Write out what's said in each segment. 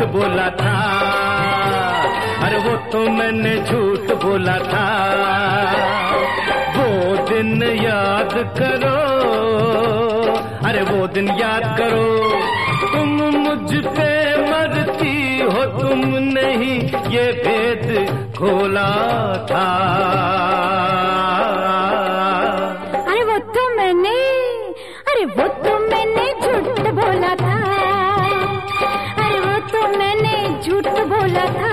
बोला था, अरे वो तो मैंने झूठ बोला था। वो दिन याद करो, अरे वो दिन याद करो, तुम मुझ पे मरती हो, तुम नहीं ये भेद खोला था। अरे वो तो मैंने झूठ बोला था, अरे वो तो मैंने झूठ बोला था।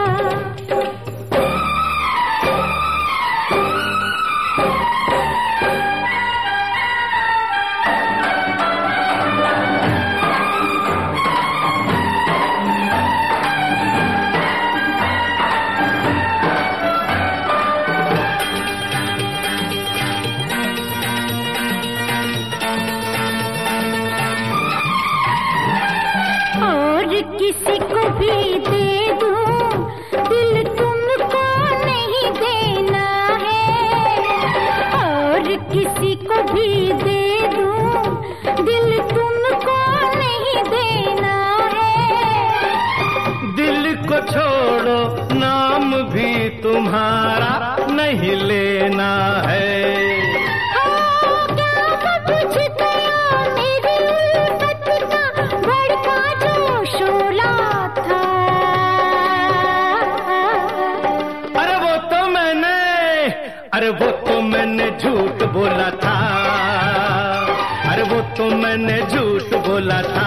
किसी को भी दे दूं, दिल तुमको नहीं देना है। और किसी को भी दे दूं, दिल तुमको नहीं देना है। दिल को छोड़ो, नाम भी तुम्हारा नहीं लेना है। अरे वो तो मैंने झूठ बोला था, अरे वो तो मैंने झूठ बोला था।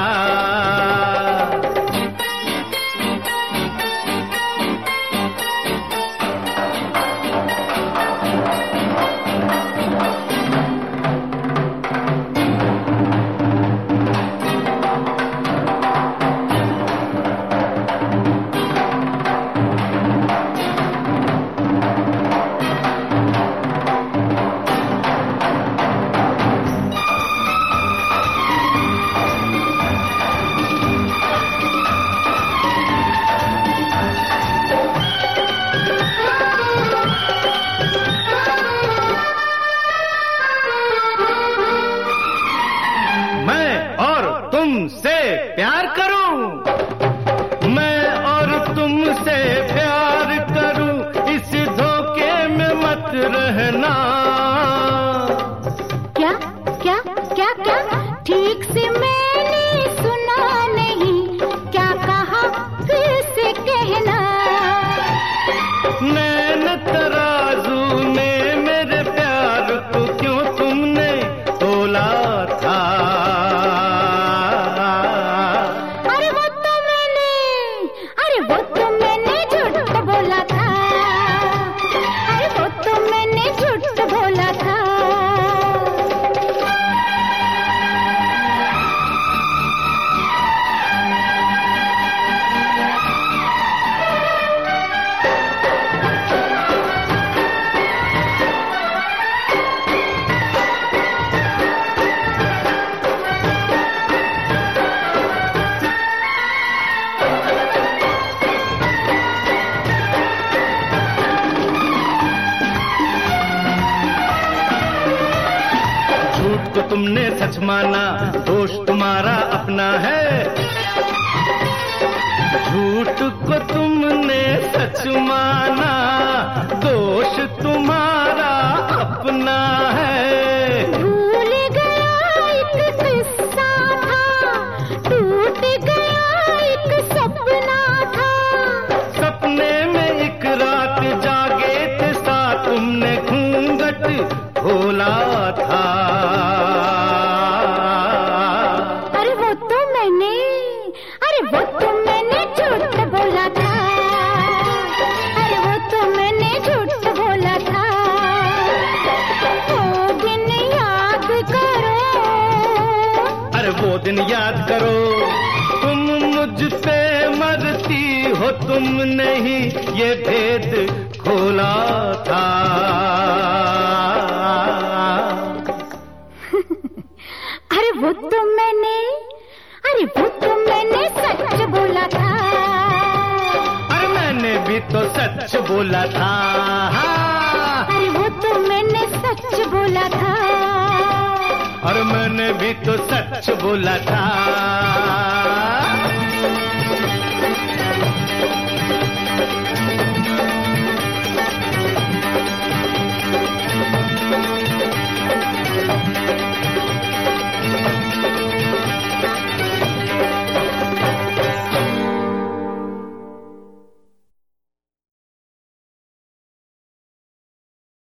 तुमसे प्यार करूं, मैं और तुमसे प्यार करूं, इस धोखे में मत रहना। क्या क्या क्या क्या ठीक से मैंने सुना नहीं, क्या कहा फिर से कहना। नैन तराजू में मेरे प्यार को क्यों तुमने तोला था। तो तुमने सच माना, दोष तुम्हारा अपना है। झूठ को तुमने सच माना, दोष तुम्हारा अपना है। भूल गया एक किस्सा था, टूट गया एक सपना था। सपने में एक रात जागे थे साथ, तुमने घूंघट खोला था। झूठ बोला था, अरे वो तो मैंने झूठ बोला था। वो दिन याद करो, अरे वो दिन याद करो, तुम मुझ पे मरती हो, तुम नहीं ये भेद खोला था। अरे वो तो मैंने सच बोला था। अरे मैंने भी तो सच बोला था। अरे वो तो मैंने सच बोला था। और मैंने भी तो सच बोला था।